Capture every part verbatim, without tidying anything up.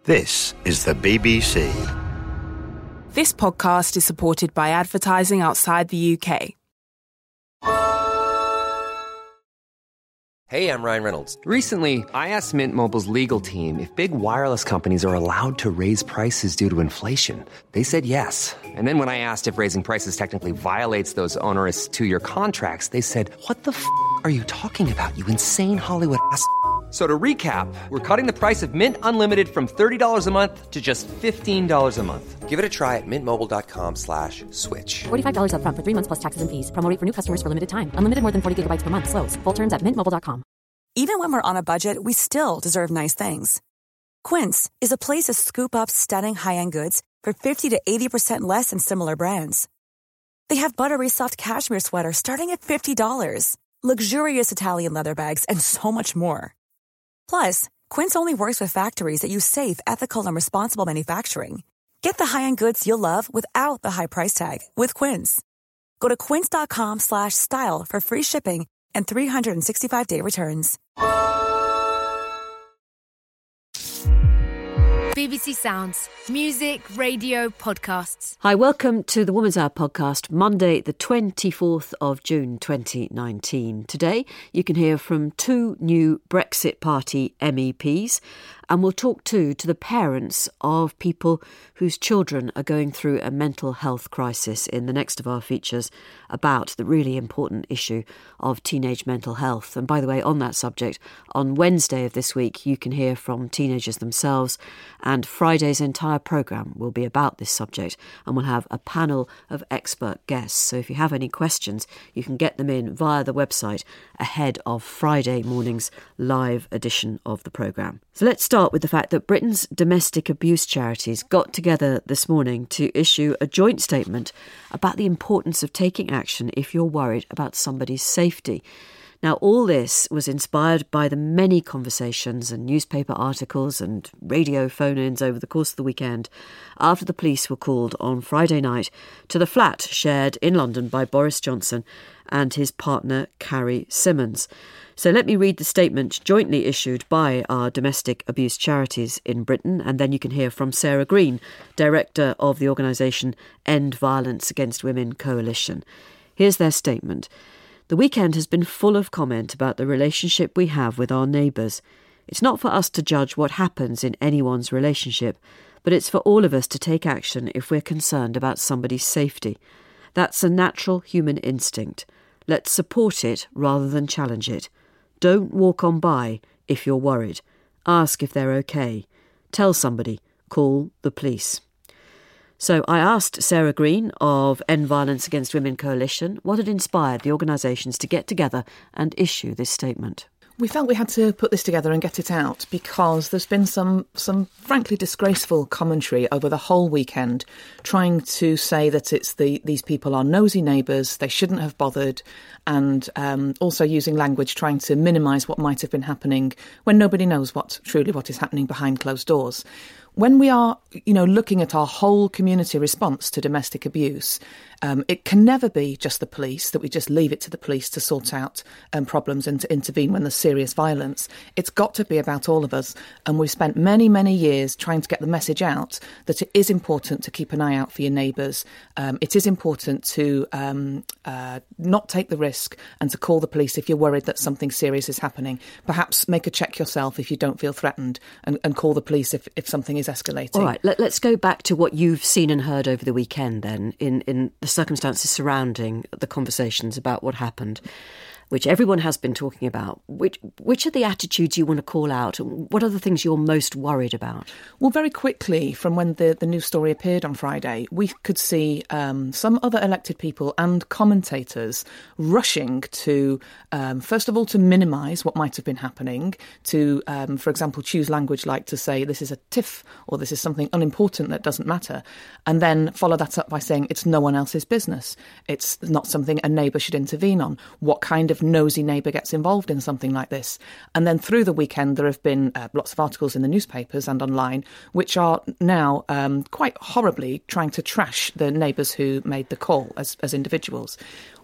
This is the B B C. This podcast is supported by advertising outside the U K. Hey, I'm Ryan Reynolds. Recently, I asked Mint Mobile's legal team if big wireless companies are allowed to raise prices due to inflation. They said yes. And then when I asked if raising prices technically violates those onerous two-year contracts, they said, what the f*** are you talking about, you insane Hollywood ass f- So to recap, we're cutting the price of Mint Unlimited from thirty dollars a month to just fifteen dollars a month. Give it a try at mintmobile.com slash switch. forty-five dollars up front for three months plus taxes and fees. Promo rate for new customers for limited time. Unlimited more than forty gigabytes per month. Slows full terms at mint mobile dot com. Even when we're on a budget, we still deserve nice things. Quince is a place to scoop up stunning high-end goods for fifty to eighty percent less than similar brands. They have buttery soft cashmere sweaters starting at fifty dollars, luxurious Italian leather bags, and so much more. Plus, Quince only works with factories that use safe, ethical, and responsible manufacturing. Get the high-end goods you'll love without the high price tag with Quince. Go to quince.com slash style for free shipping and three sixty-five day returns. B B C Sounds. Music, radio, podcasts. Hi, welcome to the Woman's Hour podcast, Monday the twenty-fourth of June twenty nineteen. Today you can hear from two new Brexit Party M E Ps, and we'll talk too to the parents of people whose children are going through a mental health crisis in the next of our features about the really important issue of teenage mental health. And by the way, on that subject, on Wednesday of this week, you can hear from teenagers themselves, and Friday's entire programme will be about this subject, and we'll have a panel of expert guests. So if you have any questions, you can get them in via the website ahead of Friday morning's live edition of the programme. So let's start with the fact that Britain's domestic abuse charities got together this morning to issue a joint statement about the importance of taking action if you're worried about somebody's safety. Now, all this was inspired by the many conversations and newspaper articles and radio phone-ins over the course of the weekend after the police were called on Friday night to the flat shared in London by Boris Johnson and his partner, Carrie Symonds. So let me read the statement jointly issued by our domestic abuse charities in Britain, and then you can hear from Sarah Green, director of the organisation End Violence Against Women Coalition. Here's their statement. The weekend has been full of comment about the relationship we have with our neighbours. It's not for us to judge what happens in anyone's relationship, but it's for all of us to take action if we're concerned about somebody's safety. That's a natural human instinct. Let's support it rather than challenge it. Don't walk on by if you're worried. Ask if they're okay. Tell somebody. Call the police. So I asked Sarah Green of End Violence Against Women Coalition what had inspired the organisations to get together and issue this statement. We felt we had to put this together and get it out because there's been some, some frankly disgraceful commentary over the whole weekend trying to say that it's the these people are nosy neighbours, they shouldn't have bothered, and um, also using language trying to minimise what might have been happening when nobody knows what truly what is happening behind closed doors. When we are, you know, looking at our whole community response to domestic abuse, um, it can never be just the police, that we just leave it to the police to sort out um, problems and to intervene when there's serious violence. It's got to be about all of us. And we've spent many, many years trying to get the message out that it is important to keep an eye out for your neighbours. Um, it is important to um, uh, not take the risk and to call the police if you're worried that something serious is happening. Perhaps make a check yourself if you don't feel threatened and, and call the police if, if something is escalating. All right, let, let's go back to what you've seen and heard over the weekend then, in, in the circumstances surrounding the conversations about what happened, which everyone has been talking about. Which which are the attitudes you want to call out? What are the things you're most worried about? Well, very quickly, from when the, the news story appeared on Friday, we could see um, some other elected people and commentators rushing to, um, first of all, to minimise what might have been happening, to, um, for example, choose language like to say this is a tiff or this is something unimportant that doesn't matter, and then follow that up by saying it's no one else's business. It's not something a neighbour should intervene on. What kind of nosy neighbour gets involved in something like this? And then through the weekend there have been uh, lots of articles in the newspapers and online which are now um, quite horribly trying to trash the neighbours who made the call as, as individuals.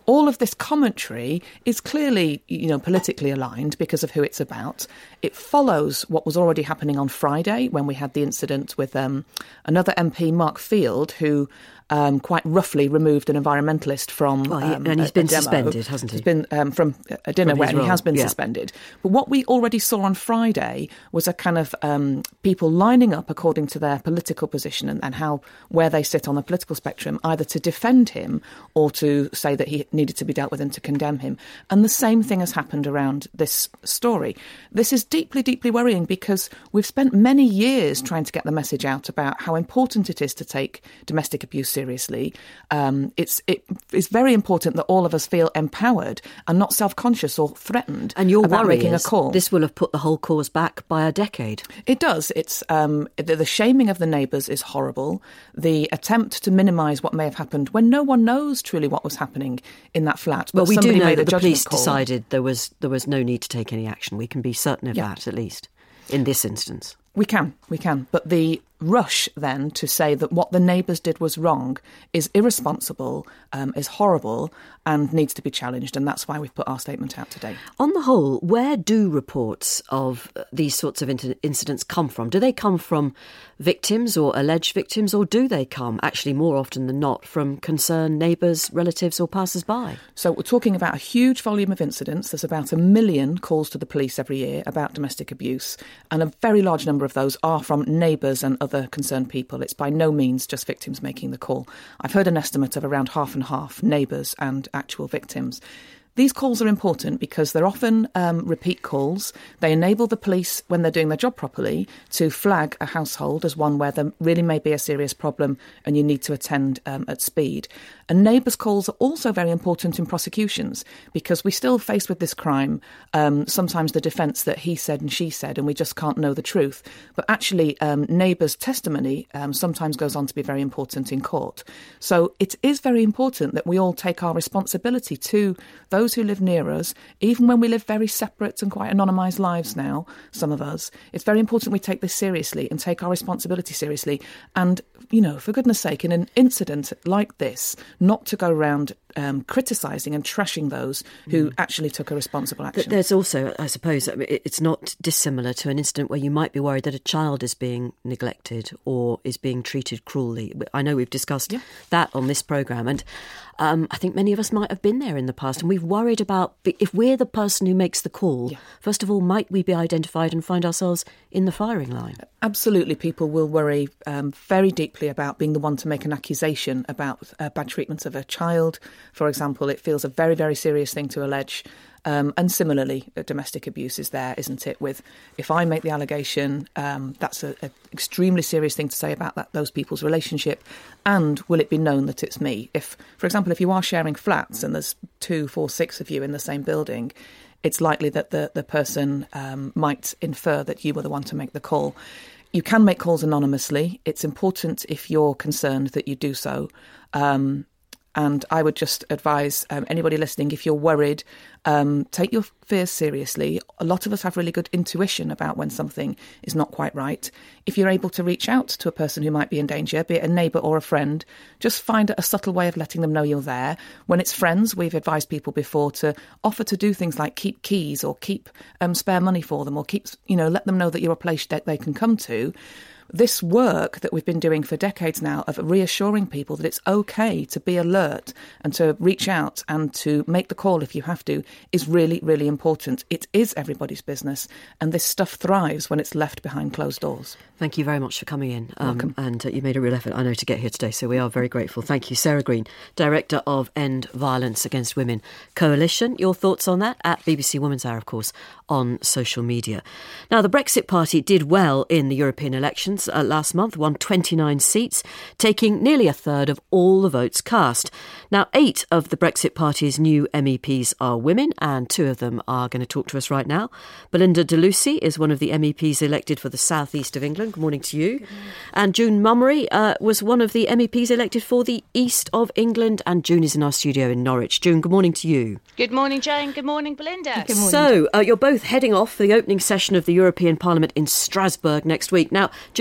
all of this commentary is clearly, you know, politically aligned because of who it's about. It follows what was already happening on Friday when we had the incident with um, another M P, Mark Field, who um, quite roughly removed an environmentalist from well, he, um, and he's a, been a demo. suspended, hasn't he? He's been um, from a dinner from where he role. has been yeah. suspended. But what we already saw on Friday was a kind of um, people lining up according to their political position and, and how where they sit on the political spectrum, either to defend him or to say that he needed to be dealt with and to condemn him. And the same thing has happened around this story. This is deeply, deeply worrying because we've spent many years trying to get the message out about how important it is to take domestic abuse seriously. Um, it's it is very important that all of us feel empowered and not self-conscious or threatened and your about worry making is a call. This will have put the whole cause back by a decade. It does. It's um, the, the shaming of the neighbours is horrible. The attempt to minimise what may have happened when no one knows truly what was happening in that flat. But well, we do somebody know made that a the police call. decided there was there was no need to take any action. We can be certain of Yeah. that, at least, in this instance. We can, we can. But the rush then to say that what the neighbours did was wrong is irresponsible, um, is horrible and needs to be challenged. And that's why we've put our statement out today. On the whole, where do reports of these sorts of inc- incidents come from? Do they come from victims or alleged victims, or do they come, actually more often than not, from concerned neighbours, relatives or passers-by? So we're talking about a huge volume of incidents. There's about a million calls to the police every year about domestic abuse, and a very large number of those are from neighbours and other concerned people. It's by no means just victims making the call. I've heard an estimate of around half and half, neighbours and actual victims. These calls are important because they're often um, repeat calls. They enable the police, when they're doing their job properly, to flag a household as one where there really may be a serious problem and you need to attend um, at speed. And neighbours' calls are also very important in prosecutions because we still face with this crime um, sometimes the defence that he said and she said and we just can't know the truth. But actually um, neighbours' testimony um, sometimes goes on to be very important in court. So it is very important that we all take our responsibility to those who live near us, even when we live very separate and quite anonymised lives now, some of us. It's very important we take this seriously and take our responsibility seriously. And, you know, for goodness sake, in an incident like this, not to go around um, criticising and trashing those who mm. actually took a responsible action. But there's also, I suppose, it's not dissimilar to an incident where you might be worried that a child is being neglected or is being treated cruelly. I know we've discussed yeah. that on this programme, and um, I think many of us might have been there in the past, and we've worried about, if we're the person who makes the call, yeah. first of all, might we be identified and find ourselves in the firing line? Absolutely, people will worry um, very deeply about being the one to make an accusation about uh, bad treatment of a child. For example, it feels a very, very serious thing to allege. Um, and similarly, uh, domestic abuse is there, isn't it? With if I make the allegation, um, that's an extremely serious thing to say about that those people's relationship. And will it be known that it's me? If, for example, if you are sharing flats and there's two, four, six of you in the same building, it's likely that the, the person um, might infer that you were the one to make the call. You can make calls anonymously. It's important if you're concerned that you do so. Um, and I would just advise um, anybody listening, if you're worried, um, take your fears seriously. A lot of us have really good intuition about when something is not quite right. If you're able to reach out to a person who might be in danger, be it a neighbour or a friend, just find a subtle way of letting them know you're there. When it's friends, we've advised people before to offer to do things like keep keys or keep um, spare money for them or keep, you know, let them know that you're a place that they can come to. This work that we've been doing for decades now of reassuring people that it's okay to be alert and to reach out and to make the call if you have to is really, really important. It is everybody's business, and this stuff thrives when it's left behind closed doors. Thank you very much for coming in. Um, Welcome. And uh, you made a real effort, I know, to get here today, so we are very grateful. Thank you. Sarah Green, Director of End Violence Against Women Coalition. Your thoughts on that? At B B C Women's Hour, of course, on social media. Now, the Brexit Party did well in the European elections uh, last month, won twenty-nine seats, taking nearly a third of all the votes cast. Now, eight of the Brexit Party's new M E Ps are women, and two of them are going to talk to us right now. Belinda de Lucy is one of the M E Ps elected for the South East of England. Good morning to you. And June Mummery uh, was one of the M E Ps elected for the East of England, and June is in our studio in Norwich. June, good morning to you. Good morning, Jane. Good morning, Belinda. Good morning. So, uh, you're both heading off for the opening session of the European Parliament in Strasbourg next week. Now, June,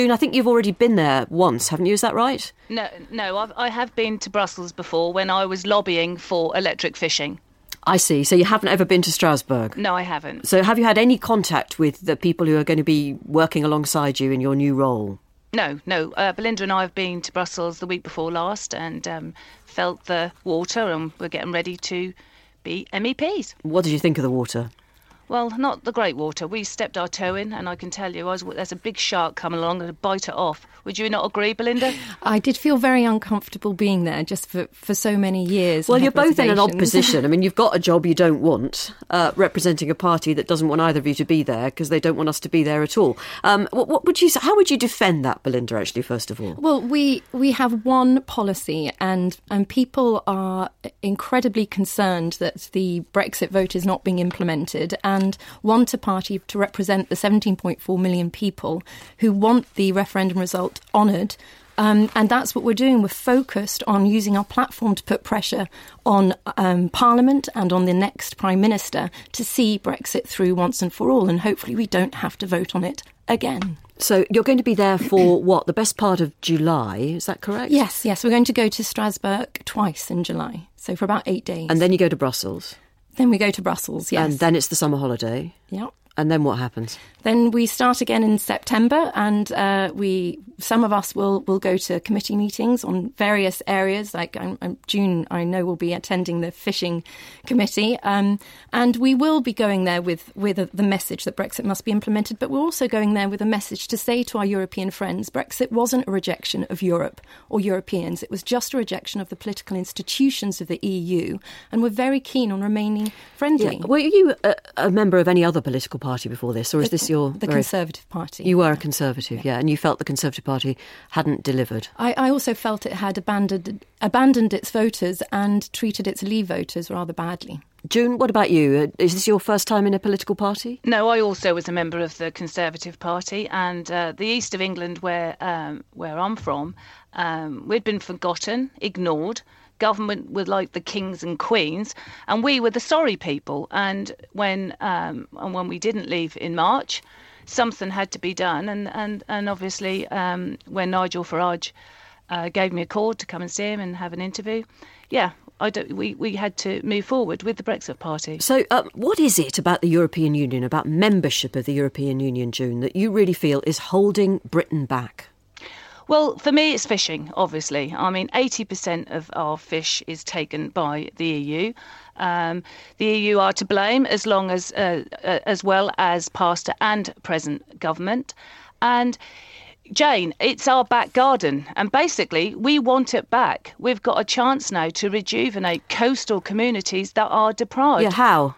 June, I think you've already been there once, haven't you? Is that right? No, no, I've, I have been to Brussels before when I was lobbying for electric fishing. I see. So you haven't ever been to Strasbourg? No, I haven't. So have you had any contact with the people who are going to be working alongside you in your new role? No, no. Uh, Belinda and I have been to Brussels the week before last and um, felt the water, and we're getting ready to be M E Ps. What did you think of the water? Well, not the great water. We stepped our toe in, and I can tell you, I was, there's a big shark coming along and bite it off. Would you not agree, Belinda? I did feel very uncomfortable being there just for, for so many years. Well, you're both in an odd position. I mean, you've got a job you don't want, uh, representing a party that doesn't want either of you to be there because they don't want us to be there at all. Um, what, what would you? How would you defend that, Belinda, actually, first of all? Well, we, we have one policy, and, and people are incredibly concerned that the Brexit vote is not being implemented, and want a party to represent the seventeen point four million people who want the referendum result honoured. Um, and that's what we're doing. We're focused on using our platform to put pressure on um, Parliament and on the next Prime Minister to see Brexit through once and for all. And hopefully we don't have to vote on it again. So you're going to be there for, what, the best part of July, is that correct? Yes, yes. We're going to go to Strasbourg twice in July, so for about eight days. And then you go to Brussels? Then we go to Brussels, yes. And then it's the summer holiday? Yeah. And then what happens? Then we start again in September, and uh, we some of us will, will go to committee meetings on various areas. Like um, um, June, I know, will be attending the fishing committee, um, and we will be going there with with a, the message that Brexit must be implemented. But we're also going there with a message to say to our European friends, Brexit wasn't a rejection of Europe or Europeans. It was just a rejection of the political institutions of the E U, and we're very keen on remaining friendly. Yeah. Were you a, a member of any other political party before this, or is the, this your the very... Conservative Party? You were a Conservative, yeah. yeah, and you felt the Conservative Party hadn't delivered. I, I also felt it had abandoned abandoned its voters and treated its Leave voters rather badly. June, what about you? Is this your first time in a political party? No, I also was a member of the Conservative Party, and uh, the east of England, where um, where I'm from, um, we'd been forgotten, ignored. Government were like the kings and queens, and we were the sorry people. And when um, and when we didn't leave in March, something had to be done. And and and obviously, um, when Nigel Farage uh, gave me a call to come and see him and have an interview, yeah, I don't, we we had to move forward with the Brexit Party. So, uh, what is it about the European Union, about membership of the European Union, June, that you really feel is holding Britain back? Well, for me, it's fishing, obviously. I mean, eighty percent of our fish is taken by the E U. Um, the E U are to blame, as long as, uh, uh, as well as past and present government. And Jane, it's our back garden, and basically we want it back. We've got a chance now to rejuvenate coastal communities that are deprived. Yeah, how?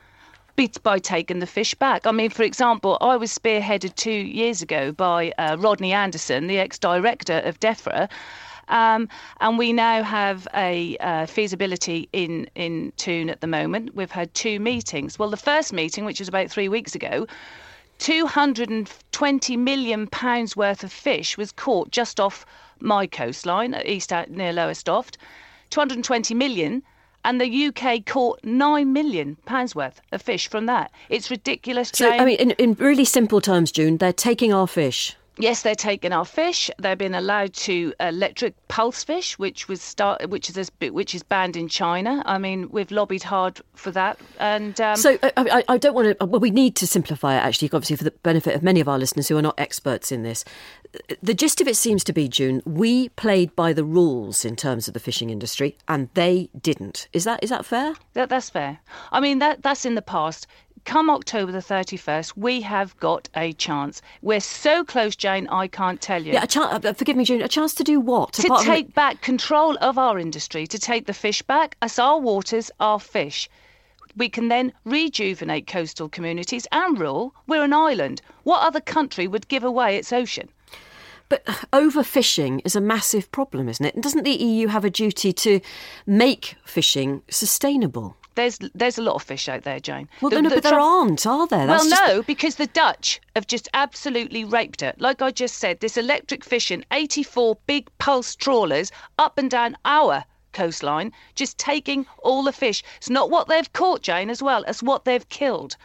By taking the fish back. I mean, for example, I was spearheaded two years ago by uh, Rodney Anderson, the ex-director of DEFRA, um, and we now have a uh, feasibility in, in Toon at the moment. We've had two meetings. Well, the first meeting, which was about three weeks ago, two hundred twenty million pounds worth of fish was caught just off my coastline at East near Lowestoft. two hundred twenty million. And the U K caught nine million pounds worth of fish from that. It's ridiculous, Jane. So, I mean, in, in really simple terms, June, they're taking our fish. Yes, they're taking our fish. They've been allowed to electric pulse fish, which was start, which is which is banned in China. I mean, we've lobbied hard for that. And um, so I, I, I don't want to. Well, we need to simplify it, actually, obviously, for the benefit of many of our listeners who are not experts in this. The gist of it seems to be, June, we played by the rules in terms of the fishing industry, and they didn't. Is that is that fair? That, that's fair. I mean, that that's in the past. Come October the thirty-first, we have got a chance. We're so close, Jane, I can't tell you. Yeah, a chance, forgive me, June, a chance to do what? To Apart take from... back control of our industry, to take the fish back as our waters, our fish. We can then rejuvenate coastal communities and rule. We're an island. What other country would give away its ocean? But overfishing is a massive problem, isn't it? And doesn't the E U have a duty to make fishing sustainable? There's there's a lot of fish out there, Jane. Well, the, no, the but there tr- aren't, are there? That's well, just... no, because the Dutch have just absolutely raped it. Like I just said, this electric fishing, eighty-four big pulse trawlers up and down our coastline, just taking all the fish. It's not what they've caught, Jane, as well as what they've killed.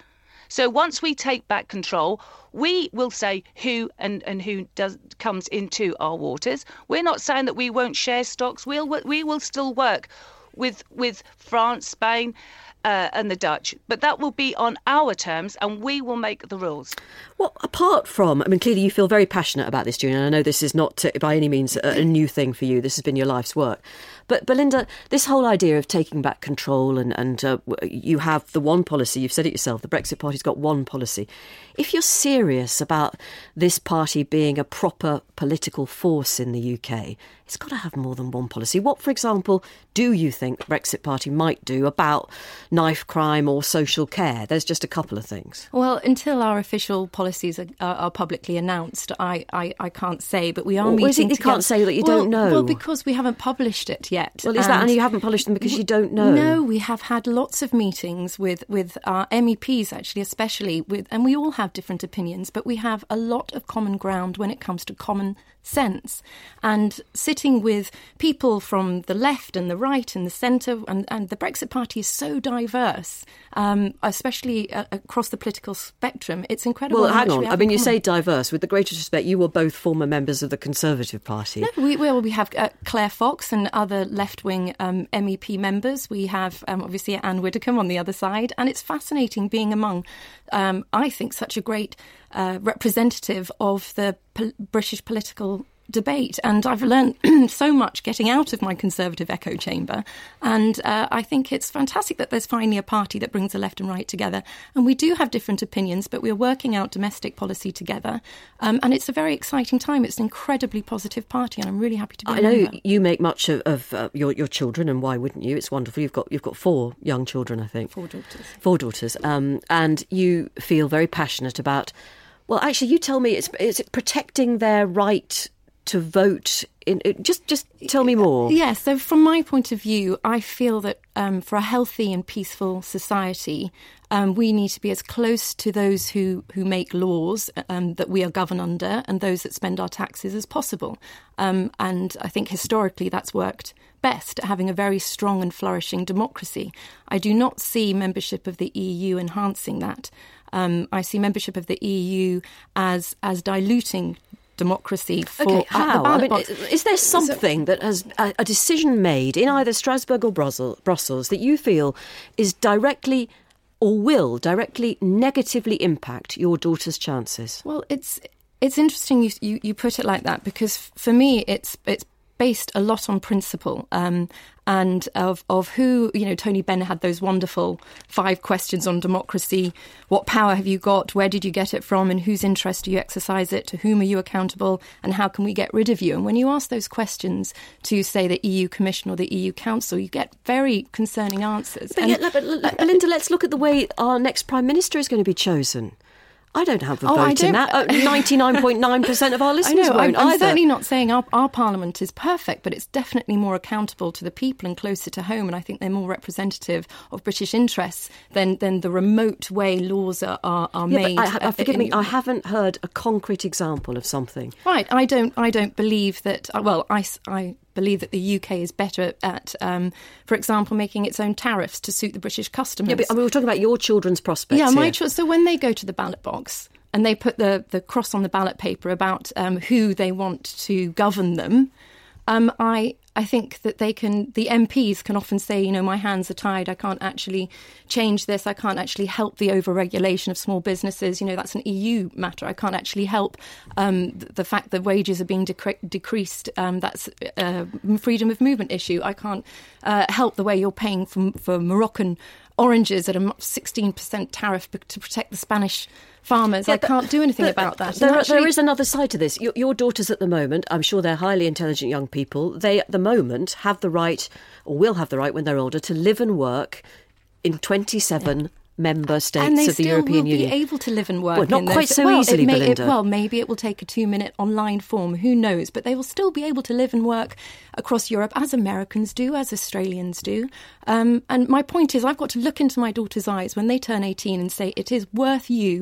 So once we take back control, we will say who and, and who does comes into our waters. We're not saying that we won't share stocks. We'll we will still work with with France, Spain, uh, and the Dutch, but that will be on our terms, and we will make the rules. Well, apart from, I mean, clearly you feel very passionate about this, June, and I know this is not uh, by any means a, a new thing for you. This has been your life's work. But Belinda, this whole idea of taking back control and, and uh, you have the one policy, you've said it yourself, the Brexit Party's got one policy. If you're serious about this party being a proper political force in the U K, it's got to have more than one policy. What, for example, do you think the Brexit Party might do about knife crime or social care? There's just a couple of things. Well, until our official policies are, are, are publicly announced, I, I, I can't say, but we are well, meeting You together. can't say that you well, don't know. Well, because we haven't published it yet. Well, is that, and you haven't published them because you don't know? No, we have had lots of meetings with, with our M E Ps, actually, especially, with, and we all have different opinions, but we have a lot of common ground when it comes to common sense. And sitting with people from the left and the right and the centre, and, and the Brexit Party is so diverse, um, especially uh, across the political spectrum. It's incredible. Well, hang on. We I mean, you common. say diverse. With the greatest respect, you were both former members of the Conservative Party. No, we, well, we have uh, Claire Fox and other left-wing um, M E P members. We have, um, obviously, Anne Widdecombe on the other side. And it's fascinating being among, um, I think, such a great uh, representative of the po- British political debate. And I've learned so much getting out of my Conservative echo chamber. And uh, I think it's fantastic that there's finally a party that brings the left and right together. And we do have different opinions, but we're working out domestic policy together. Um, and it's a very exciting time. It's an incredibly positive party, and I'm really happy to be I a know member. you make much of, of uh, your, your children, and why wouldn't you? It's wonderful. You've got you've got four young children, I think. Four daughters. Four daughters. Um, and you feel very passionate about, well, actually, you tell me, it's, it's protecting their right to vote. In, just just tell me more. Yeah, so from my point of view, I feel that um, for a healthy and peaceful society, um, we need to be as close to those who, who make laws um, that we are governed under and those that spend our taxes as possible. Um, and I think historically that's worked best, having a very strong and flourishing democracy. I do not see membership of the E U enhancing that. Um, I see membership of the E U as as diluting democracy for okay, how? I mean, box. Is there something that has a, a decision made in either Strasbourg or Brussels, Brussels that you feel is directly or will directly negatively impact your daughter's chances? Well, it's it's interesting you, you, you put it like that, because for me it's it's based a lot on principle um, and of of who, you know, Tony Benn had those wonderful five questions on democracy. What power have you got? Where did you get it from? In whose interest do you exercise it? To whom are you accountable? And how can we get rid of you? And when you ask those questions to, say, the E U Commission or the E U Council, you get very concerning answers. But, and, yeah, but, but Belinda, let's look at the way our next Prime Minister is going to be chosen. I don't have a oh, vote in that. ninety-nine point nine percent of our listeners I know, won't I'm, I'm either. certainly not saying our, our parliament is perfect, but it's definitely more accountable to the people and closer to home, and I think they're more representative of British interests than, than the remote way laws are, are, are yeah, made. But I, I, forgive in, me, I haven't heard a concrete example of something. Right, I don't, I don't believe that, well, I, I believe that the U K is better at, um, for example, making its own tariffs to suit the British customers. Yeah, but I mean, we're talking about your children's prospects Yeah, my here. cho- so when they go to the ballot box and they put the, the cross on the ballot paper about um, who they want to govern them, um, I I think that they can, the M Ps can often say, you know, my hands are tied, I can't actually change this, I can't actually help the over-regulation of small businesses, you know, that's an E U matter, I can't actually help um, the fact that wages are being decre- decreased, um, that's a freedom of movement issue, I can't uh, help the way you're paying for, for Moroccan oranges at a sixteen percent tariff to protect the Spanish farmers. Yeah, I can't do anything but, about that. There, actually, there is another side to this. Your, your daughters at the moment, I'm sure they're highly intelligent young people. They, at the moment, have the right, or will have the right when they're older, to live and work in twenty-seven yeah. member states and they of the still European will Union. be able to live and work. Well, not in quite those. so well, easily, it may, Belinda. It, well, maybe it will take a two-minute online form. Who knows? But they will still be able to live and work across Europe, as Americans do, as Australians do. Um, and my point is, I've got to look into my daughter's eyes when they turn eighteen and say, it is worth you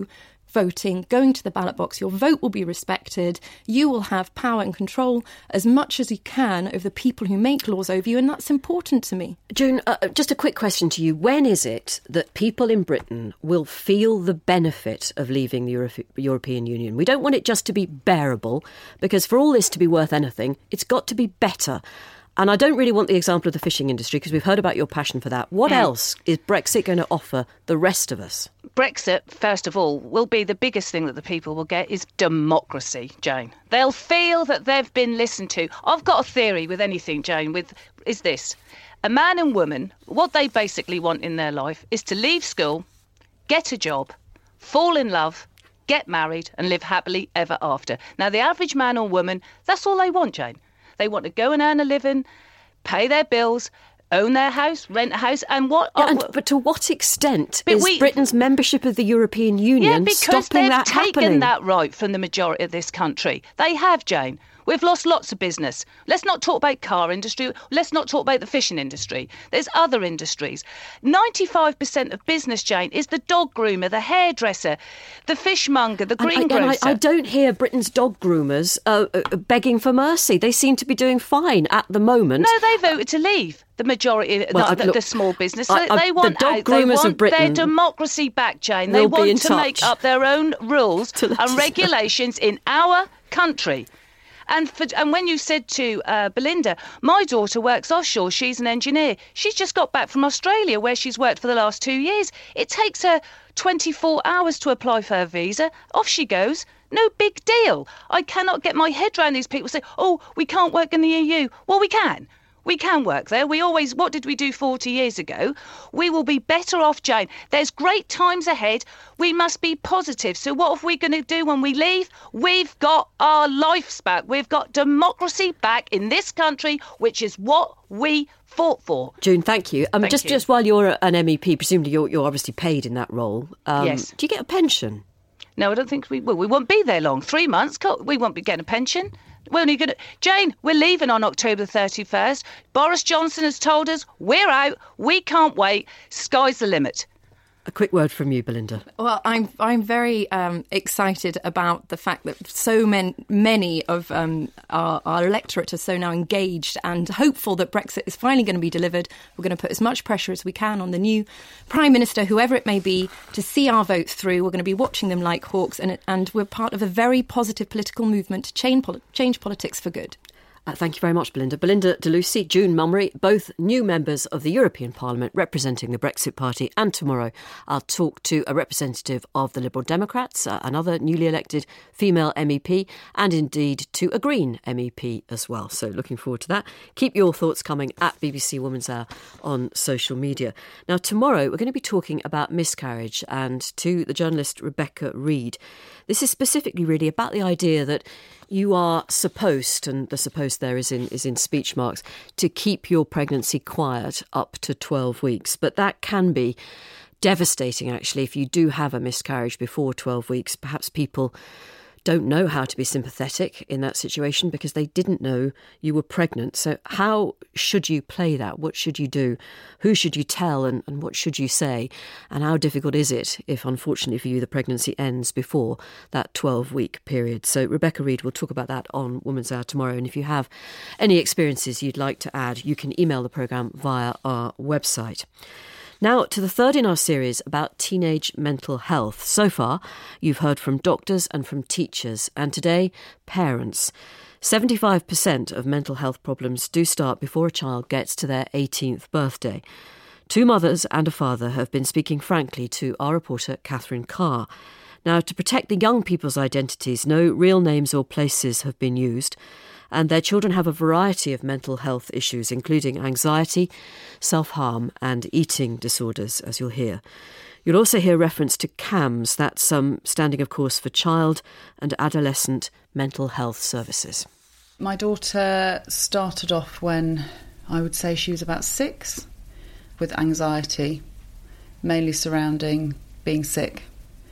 voting, going to the ballot box. Your vote will be respected. You will have power and control as much as you can over the people who make laws over you, and that's important to me. June, uh, just a quick question to you. When is it that people in Britain will feel the benefit of leaving the Euro- European Union? We don't want it just to be bearable, because for all this to be worth anything, it's got to be better. And I don't really want the example of the fishing industry, because we've heard about your passion for that. What yeah. else is Brexit going to offer the rest of us? Brexit, first of all, will be the biggest thing that the people will get is democracy, Jane. They'll feel that they've been listened to. I've got a theory with anything, Jane, with is this. A man and woman, what they basically want in their life is to leave school, get a job, fall in love, get married and live happily ever after. Now, the average man or woman, that's all they want, Jane. They want to go and earn a living, pay their bills, own their house, rent a house, and what... Yeah, and, but to what extent is we, Britain's membership of the European Union yeah, stopping that happening? because they've taken that right from the majority of this country. They have, Jane. We've lost lots of business. Let's not talk about car industry. Let's not talk about the fishing industry. There's other industries. ninety-five percent of business, Jane, is the dog groomer, the hairdresser, the fishmonger, the greengrocer. And I, I, I don't hear Britain's dog groomers uh, uh, begging for mercy. They seem to be doing fine at the moment. No, they voted to leave. The majority, well, the, look, the small business, I, I, they want the dog out. groomers they want of Britain their democracy back, Jane. They want to touch. make up their own rules and regulations in our country. And for, and when you said to uh, Belinda, my daughter works offshore, she's an engineer. She's just got back from Australia where she's worked for the last two years. It takes her twenty-four hours to apply for her visa. Off she goes. No big deal. I cannot get my head around these people say, oh, we can't work in the E U. Well, we can. We can work there. We always, what did we do forty years ago? We will be better off, Jane. There's great times ahead. We must be positive. So what are we going to do when we leave? We've got our lives back. We've got democracy back in this country, which is what we fought for. June, thank you. Um, thank just, you. just while you're an M E P, presumably you're, you're obviously paid in that role. Um, yes. Do you get a pension? No, I don't think we will. We won't be there long. Three months. We won't be getting a pension. We're only going to... Jane, we're leaving on October the thirty-first. Boris Johnson has told us we're out. We can't wait. Sky's the limit. A quick word from you, Belinda. Well, I'm I'm very um, excited about the fact that so many many of um, our, our electorate are so now engaged and hopeful that Brexit is finally going to be delivered. We're going to put as much pressure as we can on the new Prime Minister, whoever it may be, to see our vote through. We're going to be watching them like hawks, and and we're part of a very positive political movement to change, change politics for good. Uh, thank you very much, Belinda. Belinda de Lucy, June Mummery, both new members of the European Parliament representing the Brexit Party. And tomorrow I'll talk to a representative of the Liberal Democrats, uh, another newly elected female M E P, and indeed to a Green M E P as well. So looking forward to that. Keep your thoughts coming at B B C Woman's Hour on social media. Now, tomorrow we're going to be talking about miscarriage, and to the journalist Rebecca Reid. This is specifically really about the idea that you are supposed, and the supposed there is in is in speech marks, to keep your pregnancy quiet up to twelve weeks. But that can be devastating, actually, if you do have a miscarriage before twelve weeks. Perhaps people don't know how to be sympathetic in that situation because they didn't know you were pregnant. So how should you play that? What should you do? Who should you tell, and, and what should you say? And how difficult is it if, unfortunately for you, the pregnancy ends before that twelve-week period? So Rebecca Reid will talk about that on Woman's Hour tomorrow. And if you have any experiences you'd like to add, you can email the programme via our website. Now, to the third in our series about teenage mental health. So far, you've heard from doctors and from teachers, and today, parents. seventy-five percent of mental health problems do start before a child gets to their eighteenth birthday. Two mothers and a father have been speaking frankly to our reporter Catherine Carr. Now, to protect the young people's identities, no real names or places have been used, and their children have a variety of mental health issues, including anxiety, self-harm and eating disorders, as you'll hear. You'll also hear reference to CAMHS, that's um, standing, of course, for Child and Adolescent Mental Health Services. My daughter started off when I would say she was about six, with anxiety, mainly surrounding being sick.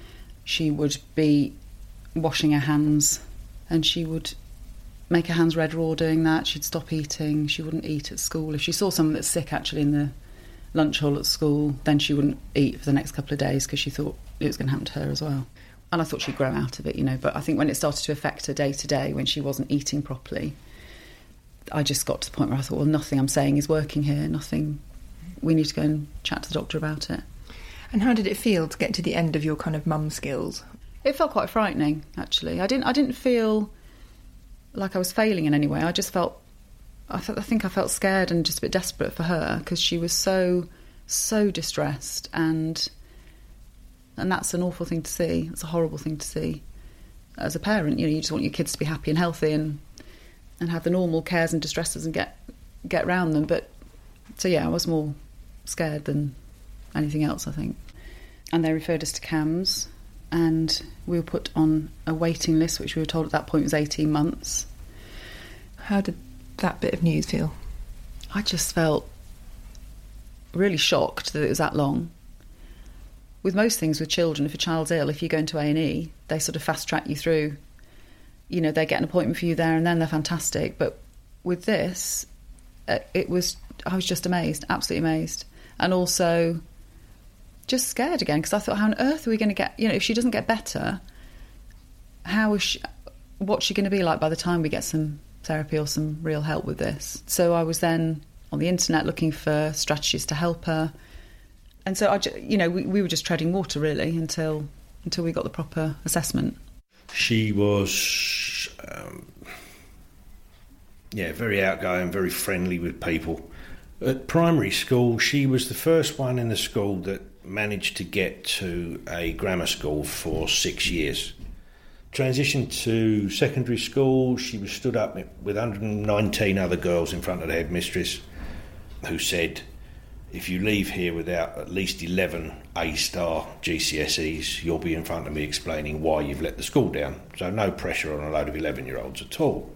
She would be washing her hands and she would make her hands red raw doing that. She'd stop eating. She wouldn't eat at school. If she saw someone that's sick actually in the lunch hall at school, then she wouldn't eat for the next couple of days because she thought it was going to happen to her as well. And I thought she'd grow out of it, you know, but I think when it started to affect her day to day, when she wasn't eating properly, I just got to the point where I thought, well, nothing I'm saying is working here, nothing, we need to go and chat to the doctor about it. And how did it feel to get to the end of your kind of mum skills? It felt quite frightening, actually. I didn't I didn't feel like I was failing in any way. I just felt, I, felt, I think I felt scared and just a bit desperate for her, because she was so, so distressed, and and that's an awful thing to see. It's a horrible thing to see. As a parent, you know, you just want your kids to be happy and healthy and and have the normal cares and distresses and get get round them. But, so yeah, I was more scared than anything else, I think. And they referred us to C A M S, and we were put on a waiting list, which we were told at that point was eighteen months. How did that bit of news feel? I just felt really shocked that it was that long. With most things with children, if a child's ill, if you go into A and E, they sort of fast-track you through. You know, they get an appointment for you there and then, they're fantastic. But with this, it was, I was just amazed, absolutely amazed. And also just scared again, because I thought, how on earth are we going to get, you know, if she doesn't get better, how is she, what's she going to be like by the time we get some therapy or some real help with this? So I was then on the internet looking for strategies to help her. And so, I, you know, we, we were just treading water, really, until until we got the proper assessment. She was, um, yeah, very outgoing, very friendly with people. At primary school, she was the first one in the school that managed to get to a grammar school for six years. Transitioned to secondary school, she was stood up with one hundred nineteen other girls in front of the headmistress, who said, if you leave here without at least eleven A-star G C S Es, you'll be in front of me explaining why you've let the school down. So no pressure on a load of eleven-year-olds at all.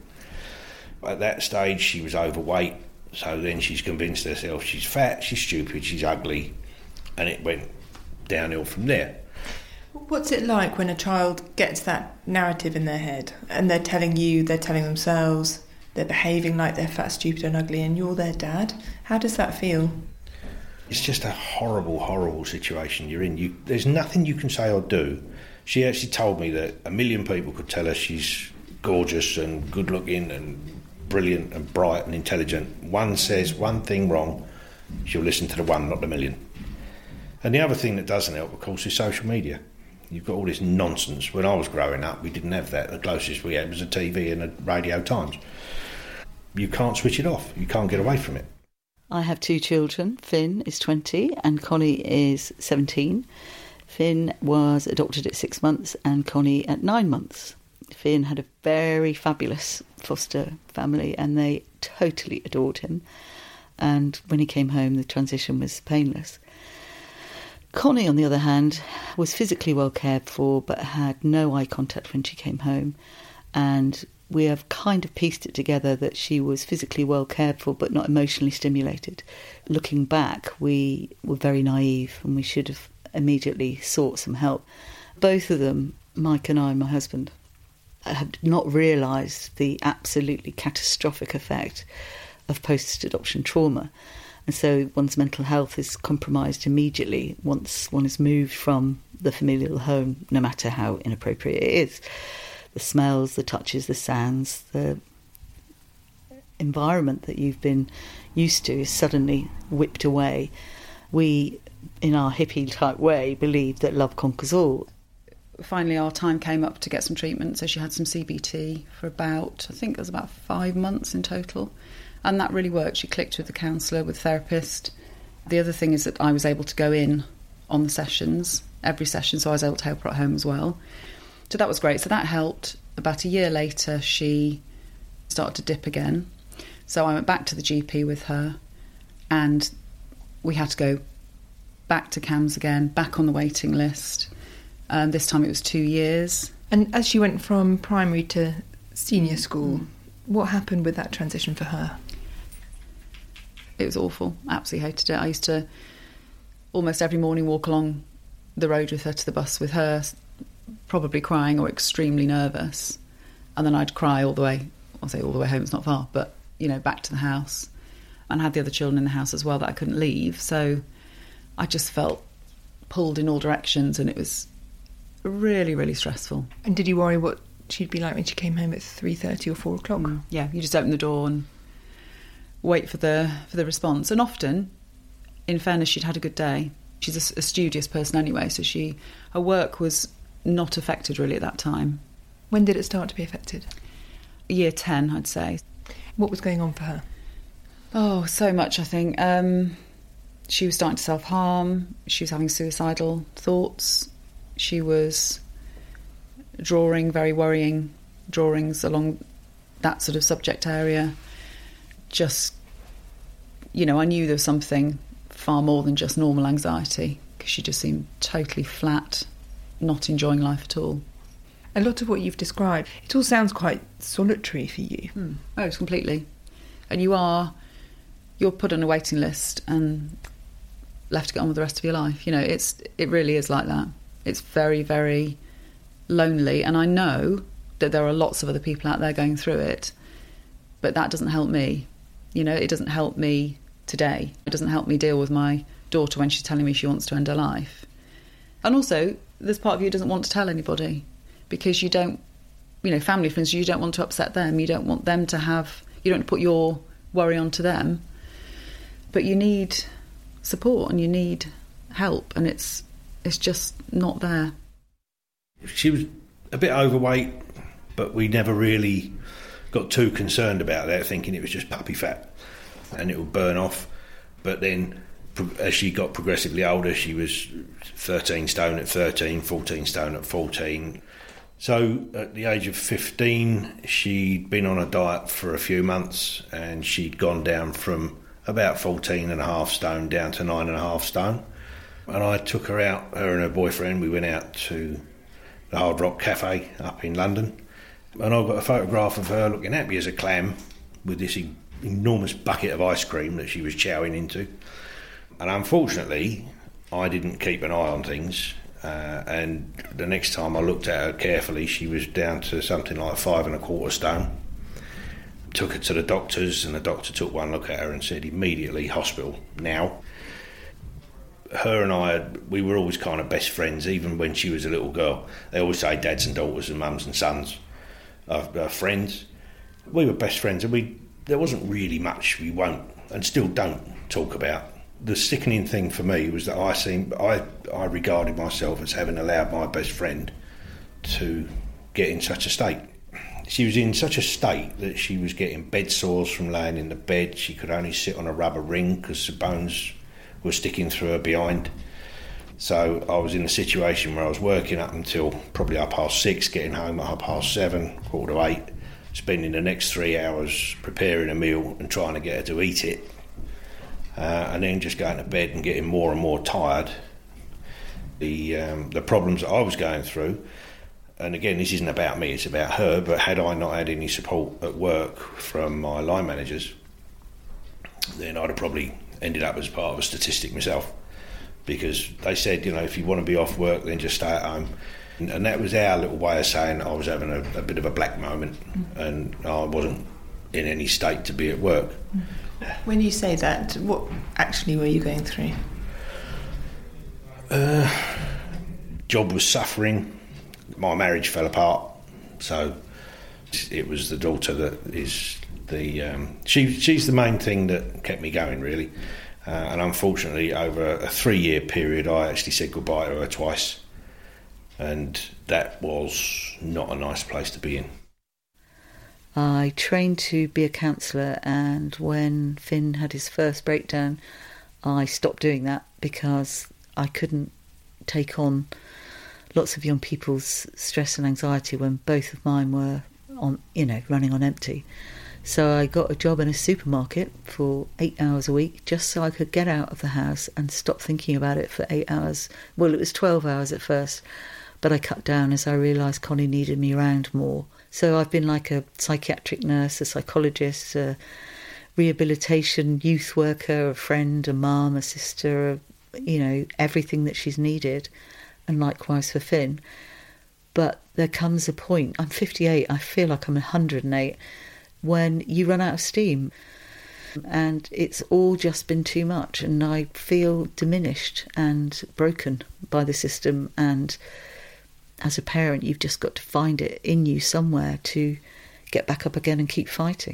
At that stage, she was overweight, so then she's convinced herself she's fat, she's stupid, she's ugly, and it went downhill from there. What's it like when a child gets that narrative in their head and they're telling you, they're telling themselves, they're behaving like they're fat, stupid and ugly, and you're their dad? How does that feel? It's just a horrible, horrible situation you're in. You, there's nothing you can say or do. She actually told me that a million people could tell her she's gorgeous and good-looking and brilliant and bright and intelligent. One says one thing wrong, she'll listen to the one, not the million. And the other thing that doesn't help, of course, is social media. You've got all this nonsense. When I was growing up, we didn't have that. The closest we had was a T V and a Radio Times. You can't switch it off. You can't get away from it. I have two children. Finn is twenty and Connie is seventeen. Finn was adopted at six months and Connie at nine months. Finn had a very fabulous foster family and they totally adored him. And when he came home, the transition was painless. Connie, on the other hand, was physically well cared for but had no eye contact when she came home. And we have kind of pieced it together that she was physically well cared for but not emotionally stimulated. Looking back, we were very naive and we should have immediately sought some help. Both of them, Mike and I, my husband, had not realised the absolutely catastrophic effect of post-adoption trauma. And so one's mental health is compromised immediately once one is moved from the familial home, no matter how inappropriate it is. The smells, the touches, the sounds, the environment that you've been used to is suddenly whipped away. We, in our hippie-type way, believe that love conquers all. Finally, our time came up to get some treatment, so she had some C B T for about, I think it was about five months in total. And that really worked. She clicked with the counsellor, with the therapist. The other thing is that I was able to go in on the sessions, every session, so I was able to help her at home as well. So that was great. So that helped. About a year later, she started to dip again. So I went back to the G P with her and we had to go back to C A M S again, back on the waiting list. Um, this time it was two years. And as she went from primary to senior school, mm. what happened with that transition for her? It was awful. Absolutely hated it. I used to almost every morning walk along the road with her to the bus with her, probably crying or extremely nervous, and then I'd cry all the way, I'll say all the way home, it's not far, but, you know, back to the house, and I had the other children in the house as well that I couldn't leave, so I just felt pulled in all directions, and it was really, really stressful. And did you worry what she'd be like when she came home at three thirty or four o'clock? Mm, yeah, you just open the door and wait for the for the response. And often, in fairness, she'd had a good day. She's a, a studious person anyway, so she her work was not affected really at that time. When did it start to be affected? Year ten, I'd say. What was going on for her? Oh, so much, I think. Um, she was starting to self-harm. She was having suicidal thoughts. She was drawing very worrying drawings along that sort of subject area. Just, you know, I knew there was something far more than just normal anxiety, because she just seemed totally flat, not enjoying life at all. A lot of what you've described, it all sounds quite solitary for you. Hmm. Oh, it's completely. And you are, you're put on a waiting list and left to get on with the rest of your life. You know, it's it really is like that. It's very, very lonely. And I know that there are lots of other people out there going through it, but that doesn't help me. You know, it doesn't help me today. It doesn't help me deal with my daughter when she's telling me she wants to end her life. And also, there's part of you who doesn't want to tell anybody, because you don't, you know, family, for instance, you don't want to upset them. You don't want them to have, you don't want to put your worry onto them. But you need support and you need help, and it's it's just not there. She was a bit overweight, but we never really got too concerned about that, thinking it was just puppy fat and it would burn off. But then as she got progressively older, she was thirteen stone at thirteen, fourteen stone at fourteen. So at the age of fifteen, she'd been on a diet for a few months, and she'd gone down from about fourteen and a half stone down to nine and a half stone. And I took her out, her and her boyfriend, we went out to the Hard Rock Cafe up in London. And I've got a photograph of her looking happy as a clam with this e- enormous bucket of ice cream that she was chowing into. And unfortunately, I didn't keep an eye on things. Uh, and the next time I looked at her carefully, she was down to something like five and a quarter stone. Took her to the doctors, and the doctor took one look at her and said, immediately, hospital, now. Her and I, we were always kind of best friends, even when she was a little girl. They always say dads and daughters and mums and sons are, are friends. We were best friends, and we there wasn't really much we won't and still don't talk about. The sickening thing for me was that I seemed, I, I regarded myself as having allowed my best friend to get in such a state. She was in such a state that she was getting bed sores from laying in the bed. She could only sit on a rubber ring because the bones were sticking through her behind. So I was in a situation where I was working up until probably half past six, getting home at half past seven, quarter to eight, spending the next three hours preparing a meal and trying to get her to eat it, uh, and then just going to bed and getting more and more tired. The um, the problems that I was going through, and again, this isn't about me, it's about her, but had I not had any support at work from my line managers, then I'd have probably ended up as part of a statistic myself, because they said, you know, if you want to be off work, then just stay at home. And, and that was our little way of saying I was having a, a bit of a black moment, and I wasn't in any state to be at work. When you say that, what actually were you going through? Uh, job was suffering. My marriage fell apart, so it was the daughter that is the um, she she's the main thing that kept me going, really. Uh, and unfortunately, over a three-year period, I actually said goodbye to her twice, and that was not a nice place to be in. I trained to be a counsellor, and when Finn had his first breakdown, I stopped doing that because I couldn't take on lots of young people's stress and anxiety when both of mine were on, you know, running on empty. So I got a job in a supermarket for eight hours a week just so I could get out of the house and stop thinking about it for eight hours. Well, it was twelve hours at first, but I cut down as I realised Connie needed me around more. So I've been like a psychiatric nurse, a psychologist, a rehabilitation youth worker, a friend, a mum, a sister, a, you know, everything that she's needed, and likewise for Finn. But there comes a point, I'm fifty-eight, I feel like I'm one hundred eight, when you run out of steam, and it's all just been too much, and I feel diminished and broken by the system, and as a parent, you've just got to find it in you somewhere to get back up again and keep fighting.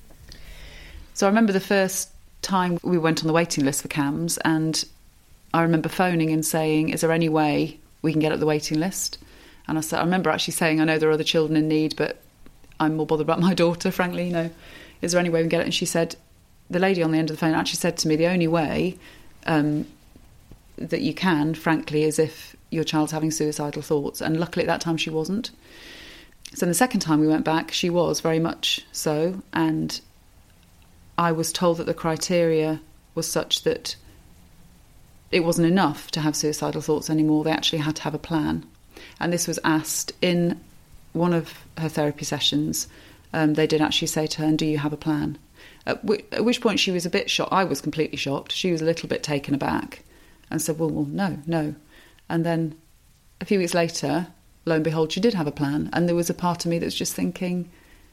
So I remember the first time we went on the waiting list for C A M S, and I remember phoning and saying, is there any way we can get up the waiting list? And I said, I remember actually saying, I know there are other children in need, but I'm more bothered about my daughter, frankly, you know. Is there any way we can get it? And she said, the lady on the end of the phone actually said to me, the only way um, that you can, frankly, is if your child's having suicidal thoughts. And luckily at that time she wasn't. So the second time we went back, she was very much so. And I was told that the criteria was such that it wasn't enough to have suicidal thoughts anymore. They actually had to have a plan. And this was asked in one of her therapy sessions. Um, they did actually say to her, and do you have a plan? At, w- at which point she was a bit shocked. I was completely shocked. She was a little bit taken aback and said, well, well, no, no. And then a few weeks later, lo and behold, she did have a plan. And there was a part of me that was just thinking,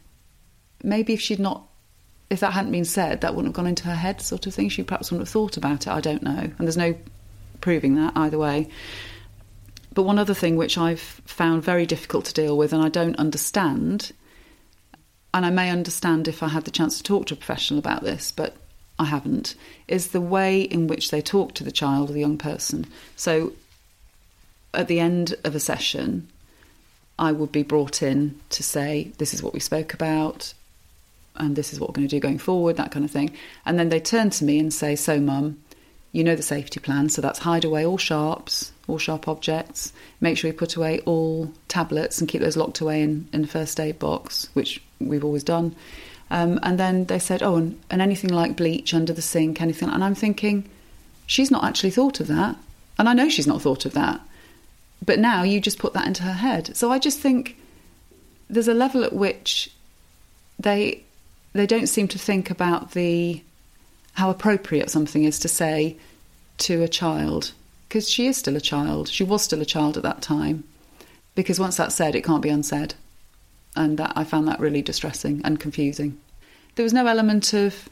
maybe if she'd not, if that hadn't been said, that wouldn't have gone into her head, sort of thing. She perhaps wouldn't have thought about it. I don't know. And there's no proving that either way. But one other thing which I've found very difficult to deal with, and I don't understand, and I may understand if I had the chance to talk to a professional about this, but I haven't, is the way in which they talk to the child or the young person. So at the end of a session, I would be brought in to say, this is what we spoke about, and this is what we're going to do going forward, that kind of thing. And then they turn to me and say, so mum, you know the safety plan, so that's hide away all sharps, all sharp objects, make sure you put away all tablets and keep those locked away in, in the first aid box, which we've always done. Um, and then they said, oh, and, and anything like bleach under the sink, anything. And I'm thinking, she's not actually thought of that. And I know she's not thought of that. But now you just put that into her head. So I just think there's a level at which they they don't seem to think about the how appropriate something is to say to a child, because she is still a child. She was still a child at that time, because once that's said, it can't be unsaid. And that I found that really distressing and confusing. There was no element of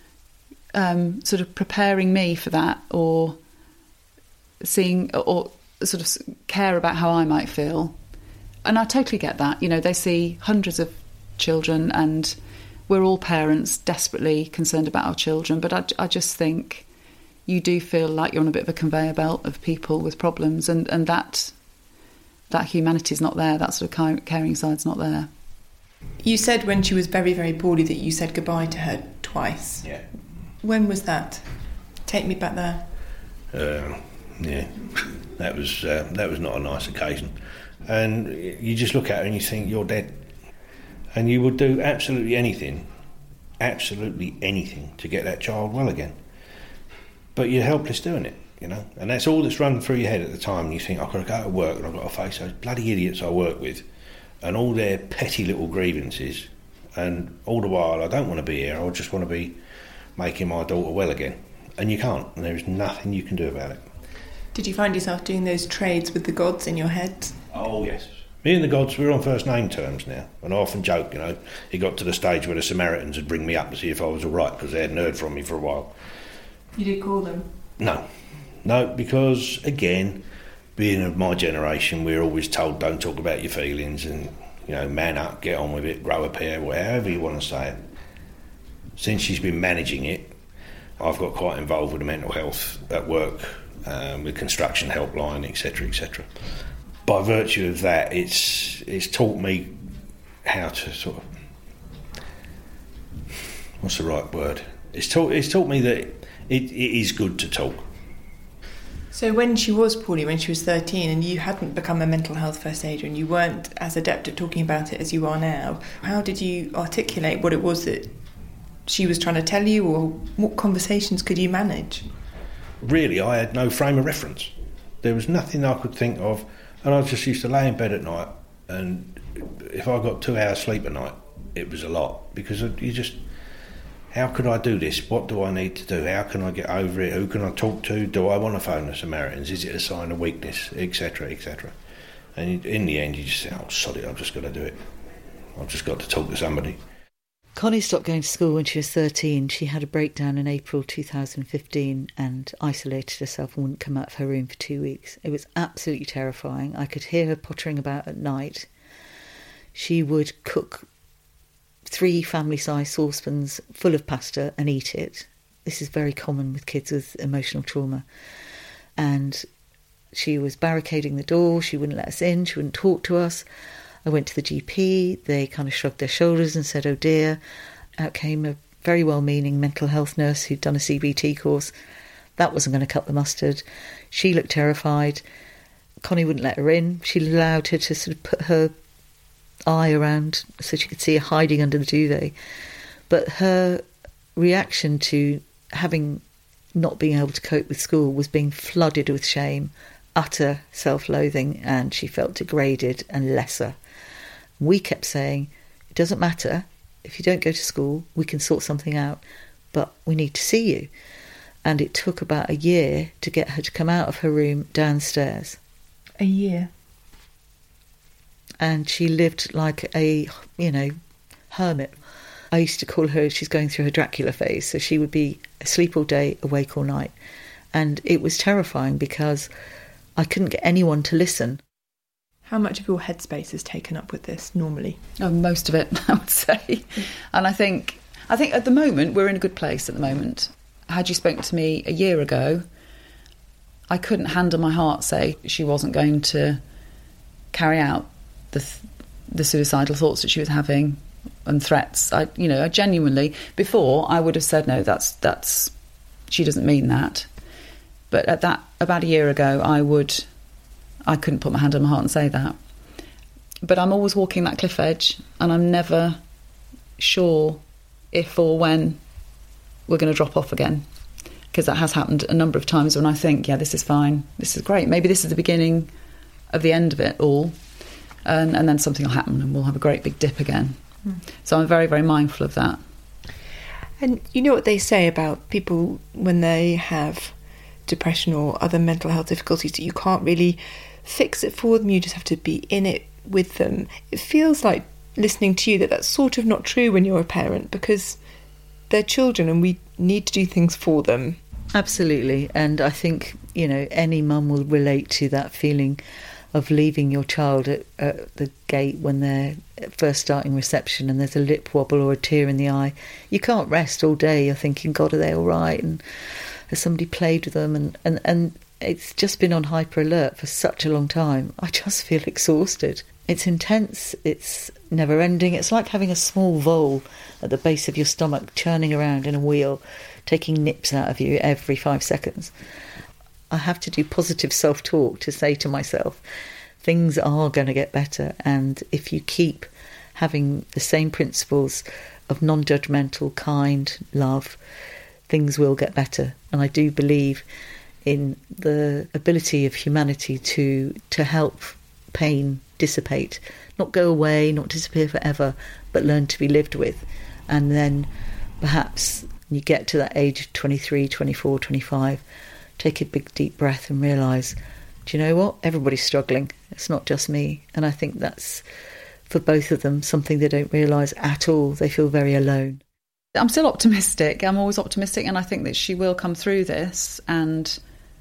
um, sort of preparing me for that, or seeing, or sort of care about how I might feel. And I totally get that. You know, they see hundreds of children, and we're all parents desperately concerned about our children. But I, I just think you do feel like you're on a bit of a conveyor belt of people with problems, and, and that that humanity's not there, that sort of caring side's not there. You said when she was very, very poorly that you said goodbye to her twice. Yeah. When was that? Take me back there. Uh, yeah, that was uh, that was not a nice occasion. And you just look at her and you think, you're dead. And you would do absolutely anything, absolutely anything to get that child well again. But you're helpless doing it, you know. And that's all that's running through your head at the time. And you think, I've got to go to work and I've got to face those bloody idiots I work with and all their petty little grievances. And all the while, I don't want to be here. I just want to be making my daughter well again. And you can't. And there is nothing you can do about it. Did you find yourself doing those trades with the gods in your head? Oh, yes. Me and the gods, we're on first name terms now. And I often joke, you know, it got to the stage where the Samaritans would bring me up to see if I was all right, because they hadn't heard from me for a while. You did call them? No. No, because, again, being of my generation, we're always told don't talk about your feelings and, you know, man up, get on with it, grow a pair, however you want to say it. Since she's been managing it, I've got quite involved with the mental health at work, um, with construction helpline, et cetera, et cetera. By virtue of that, it's it's taught me how to sort of, what's the right word? It's taught it's taught me that it, it is good to talk. So when she was poorly, when she was thirteen, and you hadn't become a mental health first aider, and you weren't as adept at talking about it as you are now, how did you articulate what it was that she was trying to tell you, or what conversations could you manage? Really, I had no frame of reference. There was nothing I could think of. And I just used to lay in bed at night, and if I got two hours sleep a night, it was a lot, because you just, how could I do this? What do I need to do? How can I get over it? Who can I talk to? Do I want to phone the Samaritans? Is it a sign of weakness? Etc, et cetera. And in the end, you just say, oh, sod it, I've just got to do it. I've just got to talk to somebody. Connie stopped going to school when she was thirteen. She had a breakdown in April two thousand fifteen and isolated herself and wouldn't come out of her room for two weeks. It was absolutely terrifying. I could hear her pottering about at night. She would cook three family-sized saucepans full of pasta and eat it. This is very common with kids with emotional trauma. And she was barricading the door. She wouldn't let us in. She wouldn't talk to us. I went to the G P, they kind of shrugged their shoulders and said, oh dear. Out came a very well-meaning mental health nurse who'd done a C B T course. That wasn't going to cut the mustard. She looked terrified. Connie wouldn't let her in. She allowed her to sort of put her eye around so she could see her hiding under the duvet. But her reaction to having not being able to cope with school was being flooded with shame, utter self-loathing, and she felt degraded and lesser. We kept saying, it doesn't matter, if you don't go to school, we can sort something out, but we need to see you. And it took about a year to get her to come out of her room downstairs. A year? And she lived like a, you know, hermit. I used to call her, she's going through her Dracula phase, so she would be asleep all day, awake all night. And it was terrifying because I couldn't get anyone to listen. How much of your headspace is taken up with this normally? Oh, most of it, I would say. And I think, I think at the moment, we're in a good place at the moment. Had you spoken to me a year ago, I couldn't hand on my heart say she wasn't going to carry out the the suicidal thoughts that she was having and threats. I, you know, I genuinely, before I would have said, no, that's, that's, she doesn't mean that. But at that, about a year ago, I would, I couldn't put my hand on my heart and say that. But I'm always walking that cliff edge, and I'm never sure if or when we're going to drop off again. Because that has happened a number of times when I think, yeah, this is fine, this is great. Maybe this is the beginning of the end of it all. And, and then something will happen and we'll have a great big dip again. Mm. So I'm very, very mindful of that. And you know what they say about people when they have depression or other mental health difficulties, that you can't really fix it for them, you just have to be in it with them. It feels like, listening to you, that that's sort of not true when you're a parent, because they're children and we need to do things for them. Absolutely. And I think, you know, any mum will relate to that feeling of leaving your child at, at the gate when they're first starting reception and there's a lip wobble or a tear in the eye. You can't rest all day. You're thinking, God, are they all right? And has somebody played with them? And, and, and it's just been on hyper alert for such a long time. I just feel exhausted. It's intense. It's never ending. It's like having a small vole at the base of your stomach churning around in a wheel, taking nips out of you every five seconds. I have to do positive self-talk to say to myself, things are going to get better. And if you keep having the same principles of non-judgmental, kind, love, things will get better. And I do believe in the ability of humanity to to help pain dissipate, not go away, not disappear forever, but learn to be lived with. And then perhaps you get to that age of twenty-three, twenty-four, twenty-five, take a big deep breath and realise, do you know what? Everybody's struggling. It's not just me. And I think that's, for both of them, something they don't realise at all. They feel very alone. I'm still optimistic. I'm always optimistic, and I think that she will come through this and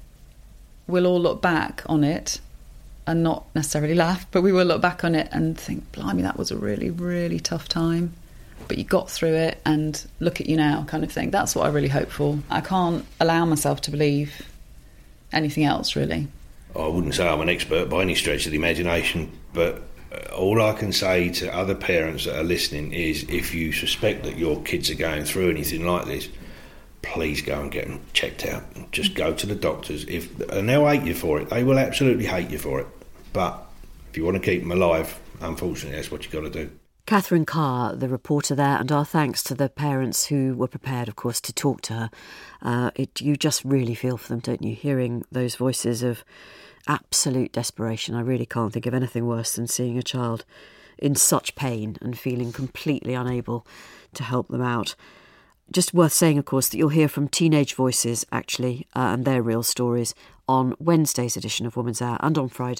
we'll all look back on it and not necessarily laugh, but we will look back on it and think, blimey, that was a really, really tough time. But you got through it and look at you now, kind of thing. That's what I really hope for. I can't allow myself to believe anything else, really. I wouldn't say I'm an expert by any stretch of the imagination, but all I can say to other parents that are listening is, if you suspect that your kids are going through anything like this, please go and get them checked out. Just go to the doctors. If and they'll hate you for it. They will absolutely hate you for it. But if you want to keep them alive, unfortunately, that's what you've got to do. Catherine Carr, the reporter there, and our thanks to the parents who were prepared, of course, to talk to her. Uh, it, you just really feel for them, don't you? Hearing those voices of absolute desperation. I really can't think of anything worse than seeing a child in such pain and feeling completely unable to help them out. Just worth saying, of course, that you'll hear from Teenage Voices, actually, uh, and their real stories on Wednesday's edition of Woman's Hour and on Friday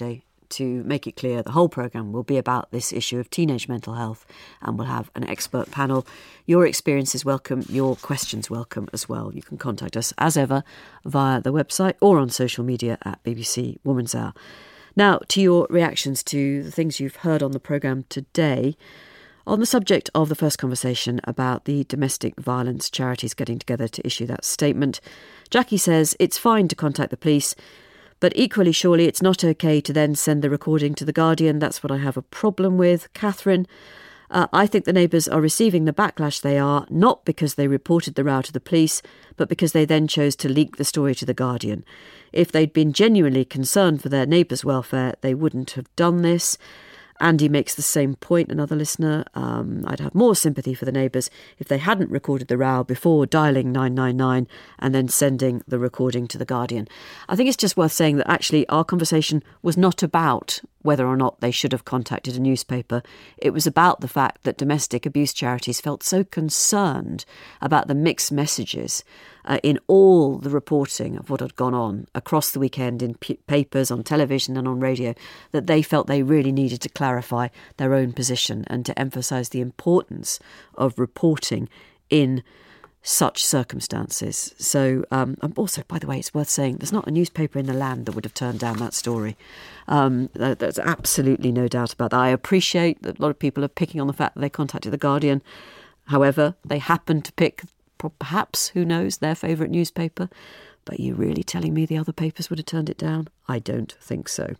to make it clear, the whole programme will be about this issue of teenage mental health, and we'll have an expert panel. Your experience is welcome, your questions welcome as well. You can contact us, as ever, via the website or on social media at B B C Woman's Hour. Now, to your reactions to the things you've heard on the programme today. On the subject of the first conversation about the domestic violence charities getting together to issue that statement, Jackie says it's fine to contact the police, but equally surely it's not OK to then send the recording to The Guardian. That's what I have a problem with. Catherine, uh, I think the neighbours are receiving the backlash they are, not because they reported the row to the police, but because they then chose to leak the story to The Guardian. If they'd been genuinely concerned for their neighbours' welfare, they wouldn't have done this. Andy makes the same point, another listener. Um, I'd have more sympathy for the neighbours if they hadn't recorded the row before dialing nine nine nine and then sending the recording to The Guardian. I think it's just worth saying that actually our conversation was not about whether or not they should have contacted a newspaper. It was about the fact that domestic abuse charities felt so concerned about the mixed messages uh, in all the reporting of what had gone on across the weekend in p- papers, on television and on radio, that they felt they really needed to clarify their own position and to emphasise the importance of reporting in such circumstances. So um, also, by the way, it's worth saying there's not a newspaper in the land that would have turned down that story. Um, there's absolutely no doubt about that. I appreciate that a lot of people are picking on the fact that they contacted The Guardian. However, they happened to pick, perhaps, who knows, their favourite newspaper. But are you really telling me the other papers would have turned it down? I don't think so.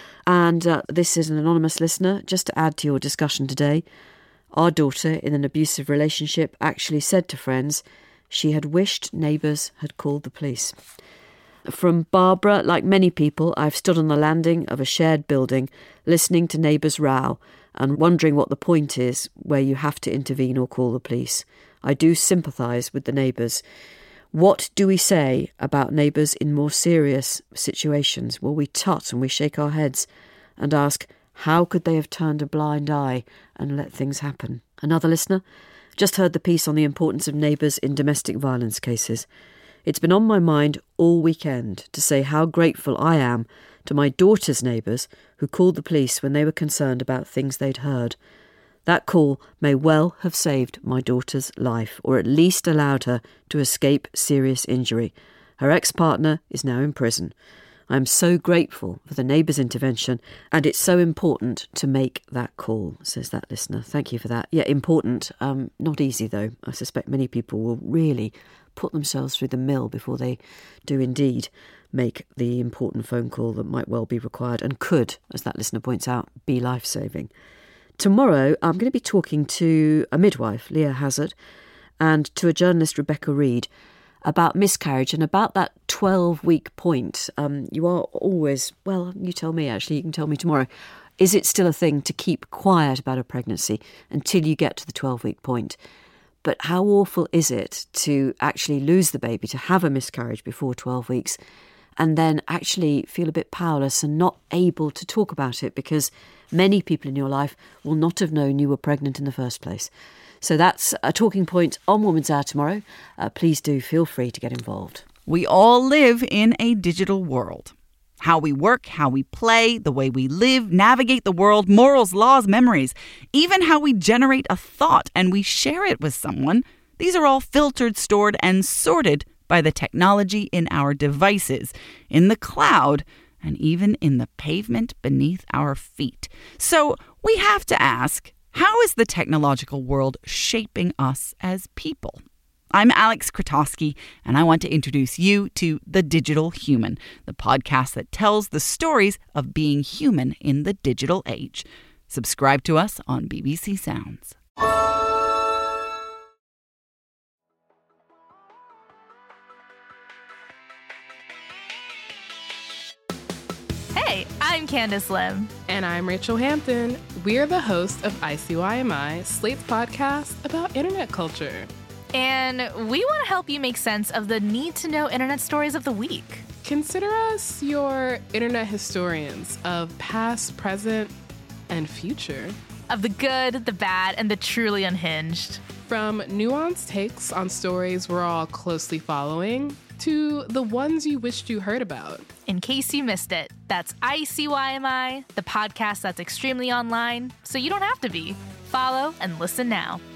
And uh, this is an anonymous listener. Just to add to your discussion today, our daughter, in an abusive relationship, actually said to friends she had wished neighbours had called the police. From Barbara, like many people, I've stood on the landing of a shared building, listening to neighbours row and wondering what the point is where you have to intervene or call the police. I do sympathise with the neighbours. What do we say about neighbours in more serious situations? Well, we tut and we shake our heads and ask, how could they have turned a blind eye and let things happen? Another listener just heard the piece on the importance of neighbours in domestic violence cases. It's been on my mind all weekend to say how grateful I am to my daughter's neighbours who called the police when they were concerned about things they'd heard. That call may well have saved my daughter's life, or at least allowed her to escape serious injury. Her ex-partner is now in prison. I am so grateful for the neighbours' intervention, and it's so important to make that call, says that listener. Thank you for that. Yeah, important. Um, not easy, though. I suspect many people will really put themselves through the mill before they do indeed make the important phone call that might well be required and could, as that listener points out, be life-saving. Tomorrow, I'm going to be talking to a midwife, Leah Hazard, and to a journalist, Rebecca Reid, about miscarriage and about that twelve-week point. Um, you are always, well, you tell me, actually, you can tell me tomorrow, is it still a thing to keep quiet about a pregnancy until you get to the twelve-week point? But how awful is it to actually lose the baby, to have a miscarriage before twelve weeks, and then actually feel a bit powerless and not able to talk about it because many people in your life will not have known you were pregnant in the first place. So that's a talking point on Woman's Hour tomorrow. Uh, please do feel free to get involved. We all live in a digital world. How we work, how we play, the way we live, navigate the world, morals, laws, memories, even how we generate a thought and we share it with someone. These are all filtered, stored, and sorted by the technology in our devices, in the cloud, and even in the pavement beneath our feet. So we have to ask, how is the technological world shaping us as people? I'm Alex Krotowski, and I want to introduce you to The Digital Human, the podcast that tells the stories of being human in the digital age. Subscribe to us on B B C Sounds. Hey, I'm Candace Lim. And I'm Rachel Hampton. We're the hosts of I C Y M I, Slate's podcast about internet culture. And we want to help you make sense of the need-to-know internet stories of the week. Consider us your internet historians of past, present, and future. Of the good, the bad, and the truly unhinged. From nuanced takes on stories we're all closely following to the ones you wished you heard about. In case you missed it, that's I C Y M I, the podcast that's extremely online, so you don't have to be. Follow and listen now.